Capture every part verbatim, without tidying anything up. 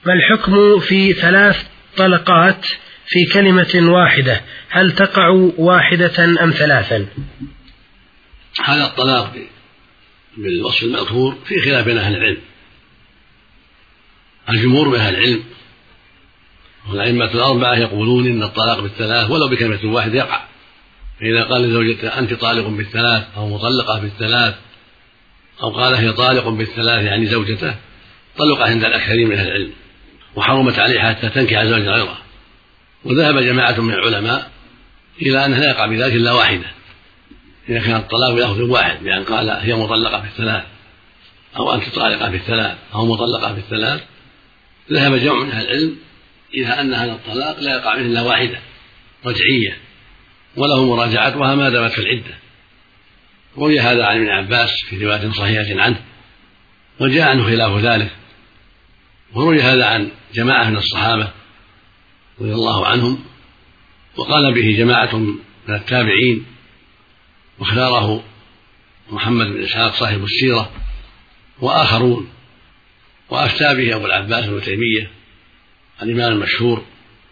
ما الحكم في ثلاث طلقات في كلمة واحدة؟ هل تقع واحدة أم ثلاثا؟ هذا الطلاق بالوصف المذكور في خلاف بين أهل العلم. الجمهور من أهل العلم والأئمة الأربعة يقولون إن الطلاق بالثلاث ولو بكلمة واحدة يقع. فإذا قال لزوجته أنت طالق بالثلاث أو مطلقة بالثلاث، أو قال هي طالق بالثلاث يعني زوجته، طلق عند الأكثرين من أهل العلم، وحرمت عليها حتى تنكح زوجا غيره. وذهب جماعة من العلماء إلى أنها لا يقع بذلك إلا واحدة، إذا كان الطلاق بلفظ واحد، بأن قال هي مطلقة بالثلاث أو أنت طالقة بالثلاث أو مطلقة بالثلاث. ذهب جمع من أهل العلم إلى أن هذا الطلاق لا يقع منه إلا واحدة رجعية، وله مراجعتها ما دامت في العدة. روي هذا عن ابن عباس في رواية صحيحة عنه، وجاء عنه خلاف ذلك. وروي هذا عن جماعة من الصحابة رضي الله عنهم، وقال به جماعة من التابعين، واختاره محمد بن إسحاق صاحب السيرة وآخرون. وأفتى به أبو العباس بن تيمية الإمام المشهور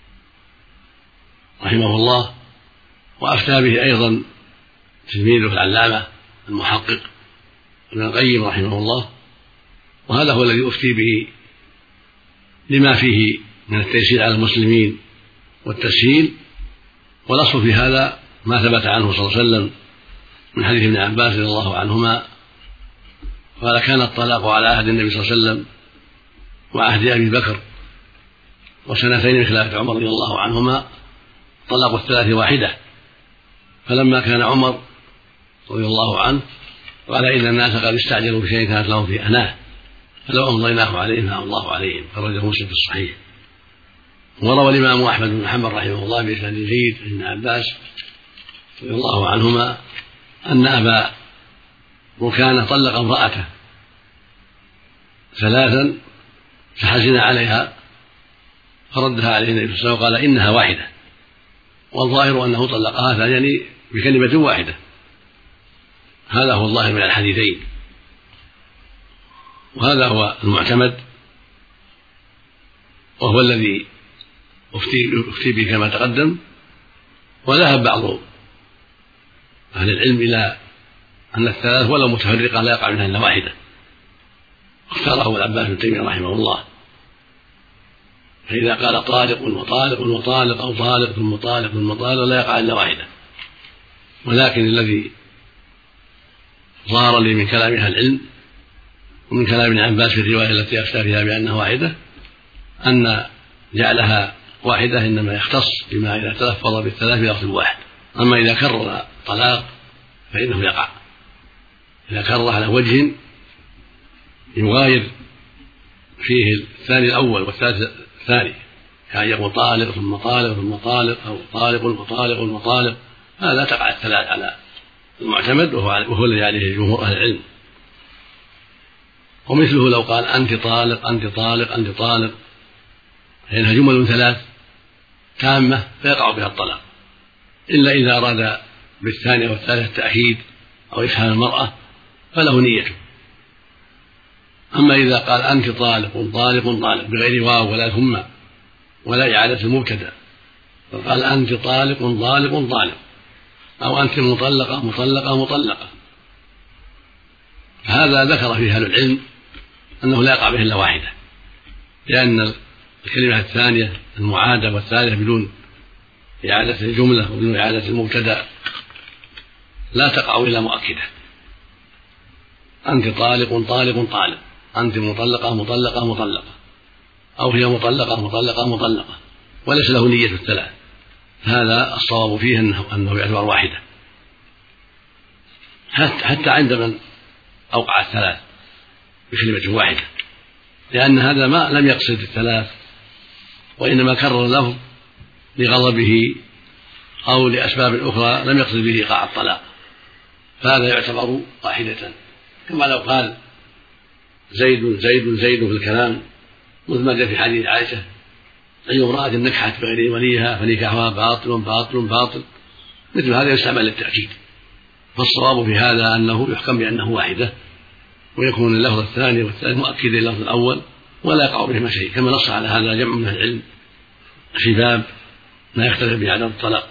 رحمه الله، وأفتى به أيضا تلميذه العلامة المحقق ابن القيم رحمه الله. وهذا هو الذي أفتي به لما فيه من التيسير على المسلمين والتسهيل. والأصل في هذا ما ثبت عنه صلى الله عليه وسلم من حديث ابن عباس رضي الله عنهما قال كان الطلاق على عهد النبي صلى الله عليه وسلم وعهد أبي بكر وسنتين من خلافة عمر رضي الله عنهما طلاق الثلاث واحدة. فلما كان عمر رضي الله عنه قال إن الناس قد استعجلوا بشيء كانت لهم في أناه فلو أمضيناه عليهم فأمضى الله عليهم، خرجه مسلم في الصحيح. وروى الإمام أحمد بن حنبل رحمه الله بإسناد جيد عن ابن عباس رضي الله عنهما أن أبا ركان طلق امرأته ثلاثا فحزن عليها فردها عليه النبي صلى الله عليه وسلم وقال إنها واحدة، والظاهر أنه طلقها ثانيا بكلمة واحدة. هذا هو الظاهر من الحديثين، وهذا هو المعتمد، وهو الذي أفتي به كما تقدم. وذهب بعض أهل العلم إلى أن الثلاث ولو متفرقة لا يقع منها إلا واحدة، اختاره أبو العباس بن تيمية رحمه الله. فإذا قال طالق وطالق وطالق أو طالق ثم طالق ثم طالق لا يقع إلا واحدة. ولكن الذي ظهر لي من كلام أهل العلم ومن كلام ابن عباس في الرواية التي أفتى فيها بأنها واحدة أن جعلها واحدة إنما يختص بما إذا تلفظ بالثلاث بلفظ واحد. أما إذا كرر طلاق فإنه يقع، إذا كرر على وجه يغاير فيه الثاني الأول والثالث الثاني، كان يقول طالق ثم طالق ثم طالق أو طالق وطالق وطالق، هذا تقع الثلاث على المعتمد وهو الذي عليه جمهور أهل العلم. ومثله لو قال أنت طالق أنت طالق أنت طالق، فإنها جمل ثلاث تامة فيقع بها الطلاق، إلا إذا أراد بالثانية والثالثة التأكيد أو إفهام المرأة فله نيته. أما إذا قال أنت طالق طالق طالق بغير واو ولا ثم ولا إعادة المبتدأ، فقال أنت طالق طالق طالق أو أنت مطلقة مطلقة مطلقة، فهذا ذكر فيه أهل العلم أنه لا يقع به إلا واحدة، لأن الكلمة الثانية المعادة والثالثة بدون إعادة الجملة وبدون إعادة المبتدأ لا تقع إلا مؤكدة. أنت طالق طالق طالق، أنت مطلقة مطلقة مطلقة، أو هي مطلقة مطلقة مطلقة، وليس له نية الثلاث. هذا الصواب فيه أنه, أنه يعتبر واحدة حتى عند من أوقع الثلاث بكلمة واحدة، لأن هذا ما لم يقصد الثلاث وإنما كرر له لغضبه أو لأسباب أخرى لم يقصد به إيقاع الطلاق، فهذا يعتبر واحدة. كما لو قال زيد زيد زيد في الكلام مثل ما جاء في حديث عائشة أي امرأة نكحت بغير وليها فنكاحها باطل باطل باطل، مثل هذا يستعمل للتأكيد. فالصواب في هذا أنه يحكم بأنه واحدة، ويكون اللفظ الثاني والثالث مؤكدا للفظ الأول ولا يقع بهما شيء، كما نص على هذا جمع من العلم في باب ما يختلف به عدم الطلاق.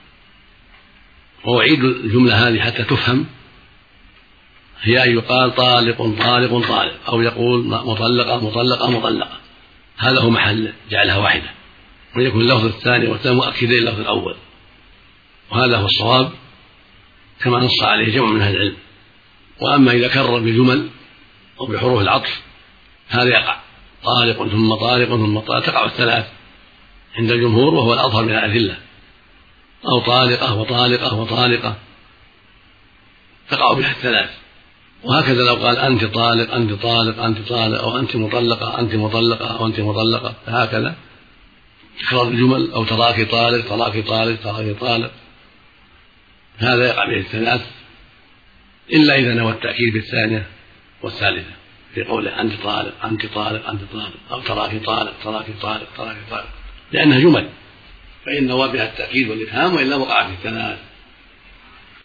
وأعيد الجملة هذه حتى تفهم، هي أن يقال طالق طالق طالق، أو يقول مطلقة مطلقة مطلقة، هذا هو محل جعلها واحدة، ويكون اللفظ الثاني والثاني مؤكدين للفظ الأول، وهذا هو الصواب كما نص عليه جمع من أهل العلم. وأما إذا كرر بجمل أو بحروف العطف هذا يقع طالق ثم طالق ثم طالق، تقع الثلاث عند الجمهور وهو الأظهر من الأدلة، أو طالقة وطالقة وطالقة تقع بها الثلاث. وهكذا لو قال أنت طالق أنت طالق أنت طالق، أو أنت مطلقة أنت مطلقة أو أنت مطلقة، فهكذا تكرار الجمل، أو تراك طالق تراك طالق تراك طالق، هذا يقع به الثلاث، إلا إذا نوى التأكيد بالثانية والثالثة في قوله أنت طالق أنت طالق أنت طالق، أو تراك طالق تراك طالق تراك طالق، لأنها جمل فإن نوى بها التأكيد والإفهام، وإلا وقع في الثلاث.